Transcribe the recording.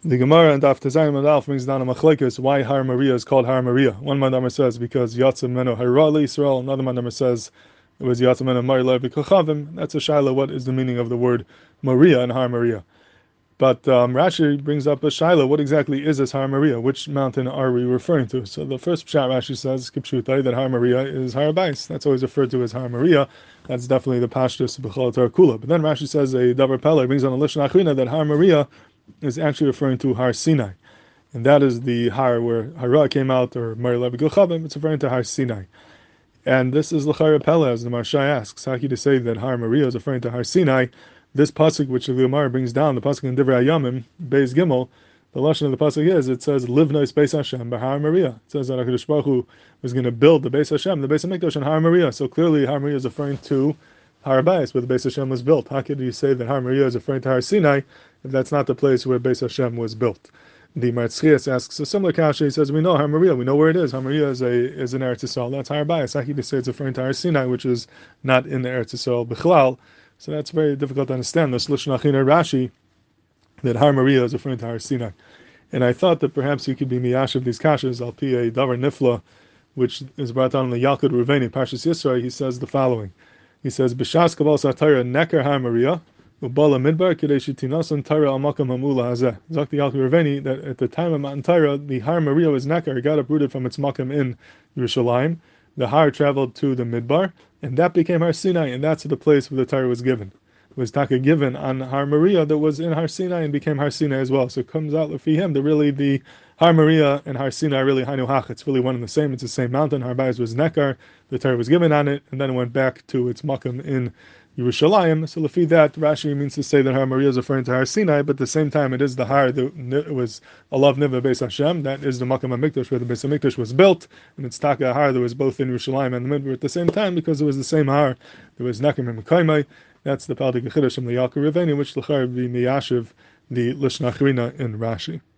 The Gemara and Daf Tezayim and Alf brings down a machlekes why Har Maria is called Har Maria. One Mandamar says because Yatzim Meno Hara Yisrael. Another Mandamar says it was Yatzim Meno Marila B'Kochavim. That's a shaila. What is the meaning of the word Maria and Har Maria? But Rashi brings up a shaila. What exactly is this Har Maria? Which mountain are we referring to? So the first pshat Rashi says Kipshutai that Har Maria is Har Bais. That's always referred to as Har Maria. That's definitely the pashtus B'chol Torah Kula. But then Rashi says a Davar Pella brings on a Lishon Achrina that Har Maria is actually referring to Har Sinai, and that is the Har where Hara came out, or Marila B'Kochavim. It's referring to Har Sinai, and this is L'chara Pella, as the Marsha asks. How can you say that Har Maria is referring to Har Sinai? This pasuk, which the Gemara brings down, the pasuk in Divrei Hayamim, Beis Gimel, the lashon of the pasuk is, it says Livnos Beis Hashem b'Har Maria. It says that HaKadosh Baruch Hu was going to build the Beis Hashem, the Beis Hamikdash, and Har Maria. So clearly, Har Maria is referring to Har Bayis, where the Beis Hashem was built. How could you say that Har Maria is referring to Har Sinai if that's not the place where Beis Hashem was built? The Matzchias asks a similar kasha. He says, we know Har Maria, we know where it is. Har Maria is in Eretz Yisrael. That's Har Bayis. How could you say it's referring to Har Sinai, which is not in the Eretz Yisrael Bichlal? So that's very difficult to understand. This Lishon Achina Rashi, that Har Maria is referring to Har Sinai. And I thought that perhaps you could be miyash of these kashas, al pi a davar nifla, which is brought down in the Yalkut Ruveni, Parshas Yisrael. He says the following. He says, B'shas kabal satayra neker Har Maria, ubala midbar k'dei shetinasan tayra al makam hamula hazeh. Zok the Yalkut Ruveni, that at the time of Matan Torah, the Har Maria was neker, it got uprooted from its makam in Yerushalayim. The Har traveled to the midbar, and that became Har Sinai, and that's the place where the Torah was given. It was taka given on Har Maria that was in Har Sinai and became Har Sinai as well. So it comes out for him that really the Har Maria and Har Sinai really Hainu Hach. It's really one and the same. It's the same mountain. Har Bayis was Nekar. The Torah was given on it, and then it went back to its makam in Yerushalayim. So lefi that, Rashi means to say that Har Maria is referring to Har Sinai, but at the same time it is the Har that was Alav Niva Beis Hashem. That is the makam HaMikdash where the Beis HaMikdash was built, and it's taka Har that was both in Yerushalayim and the Midbar at the same time because it was the same Har. There was Nekar and Mekaymai. That's the Paldik Chiddush from the Yalkut Ruveni, which l'char be miyashiv the Lishon Achrina in Rashi.